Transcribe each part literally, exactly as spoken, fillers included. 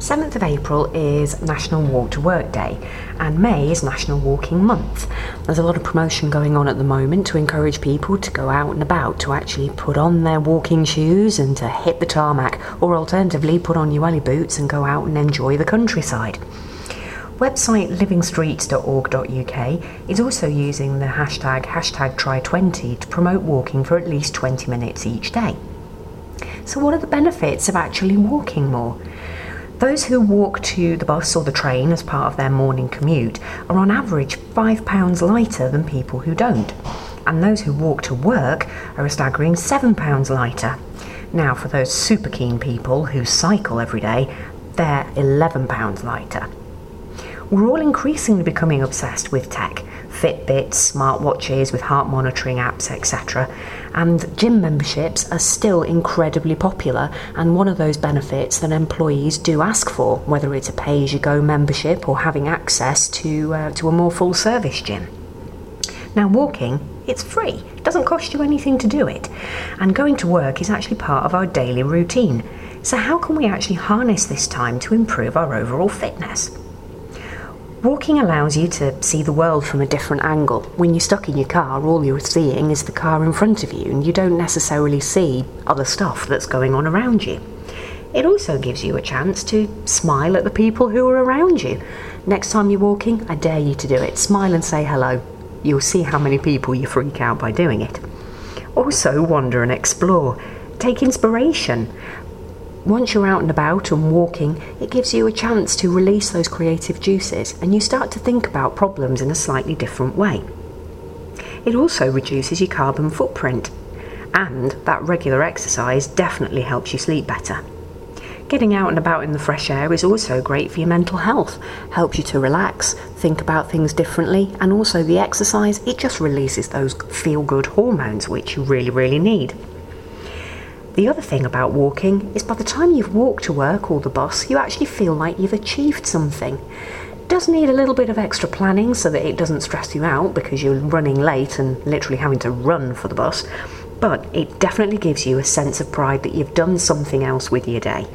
seventh of April is National Walk to Work Day, and May is National Walking Month. There's a lot of promotion going on at the moment to encourage people to go out and about, to actually put on their walking shoes and to hit the tarmac, or alternatively put on your welly boots and go out and enjoy the countryside. Website living streets dot org dot U K is also using the hashtag hashtag try twenty to promote walking for at least twenty minutes each day. So what are the benefits of actually walking more? Those who walk to the bus or the train as part of their morning commute are on average five pounds lighter than people who don't. And those who walk to work are a staggering seven pounds lighter. Now, for those super keen people who cycle every day, they're eleven pounds lighter. We're all increasingly becoming obsessed with tech, Fitbits, smartwatches with heart monitoring apps, et cetera. And gym memberships are still incredibly popular and one of those benefits that employees do ask for, whether it's a pay-as-you-go membership or having access to, uh, to a more full-service gym. Now, walking, it's free. It doesn't cost you anything to do it. And going to work is actually part of our daily routine. So how can we actually harness this time to improve our overall fitness? Walking allows you to see the world from a different angle. When you're stuck in your car, all you're seeing is the car in front of you, and you don't necessarily see other stuff that's going on around you. It also gives you a chance to smile at the people who are around you. Next time you're walking, I dare you to do it. Smile and say hello. You'll see how many people you freak out by doing it. Also, wander and explore. Take inspiration. Once you're out and about and walking, it gives you a chance to release those creative juices and you start to think about problems in a slightly different way. It also reduces your carbon footprint, and that regular exercise definitely helps you sleep better. Getting out and about in the fresh air is also great for your mental health, helps you to relax, think about things differently, and also the exercise, it just releases those feel-good hormones which you really, really need. The other thing about walking is by the time you've walked to work or the bus, you actually feel like you've achieved something. It does need a little bit of extra planning so that it doesn't stress you out because you're running late and literally having to run for the bus, but it definitely gives you a sense of pride that you've done something else with your day.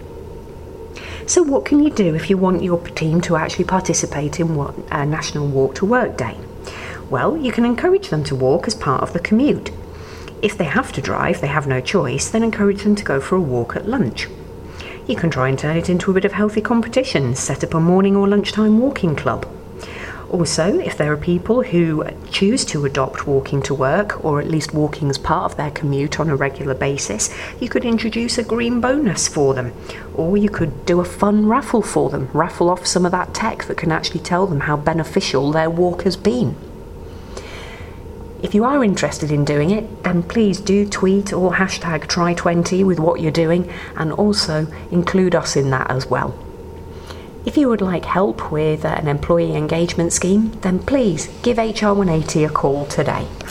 So what can you do if you want your team to actually participate in what, a National Walk to Work Day? Well, you can encourage them to walk as part of the commute. If they have to drive, they have no choice, then encourage them to go for a walk at lunch. You can try and turn it into a bit of healthy competition, set up a morning or lunchtime walking club. Also, if there are people who choose to adopt walking to work, or at least walking as part of their commute on a regular basis, you could introduce a green bonus for them. Or you could do a fun raffle for them, raffle off some of that tech that can actually tell them how beneficial their walk has been. If you are interested in doing it, then please do tweet or hashtag try twenty with what you're doing, and also include us in that as well. If you would like help with an employee engagement scheme, then please give H R one eighty a call today.